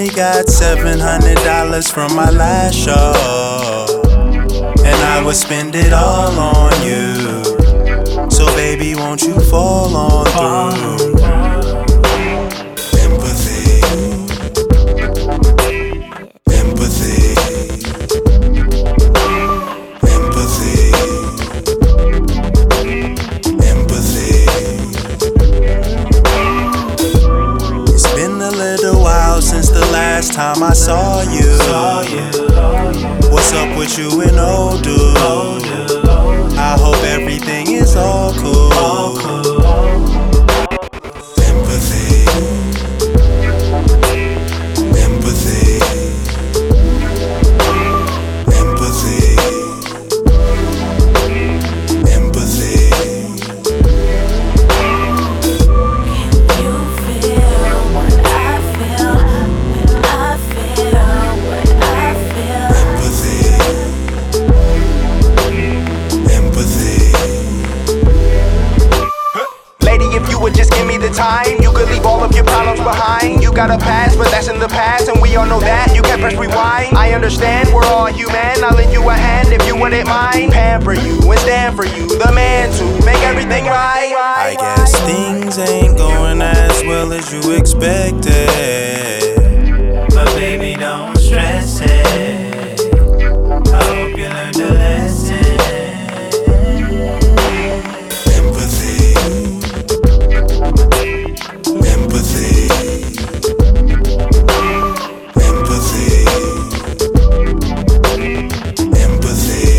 only got $700 from my last show, and I would spend it all on you. So baby, won't you fall on through? Empathy, empathy, empathy, empathy. It's been a little while since the last time I saw you. What's up with you and old dude? I hope everything is all cool. Empathy, empathy, empathy, empathy. Can you feel what I feel when I feel what I feel? Empathy, empathy. Lady, if you would just give me the time, you could leave all of your problems behind. You got a past, but that's in the past, and we all know that. You can't press rewind. I understand, we're all human. I'll lend you a hand if you wouldn't mind. Pamper you and stand for you, the man to make everything right. I guess things ain't going as well as you expected, but baby, don't stress it. I hope you learned a lesson. Empathy, empathy, empathy, empathy.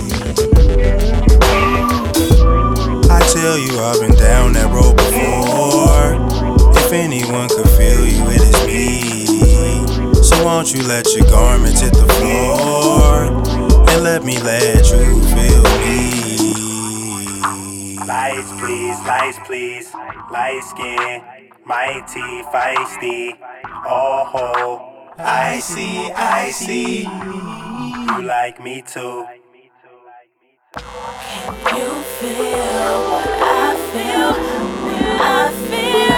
I tell you I've been down that road before. If anyone could feel you, it is me. So won't you let your garments hit the floor, and let me let you feel me. Lights please, light skin, mighty, feisty. Oh, I see, you like me too. Can you feel what I feel when I feel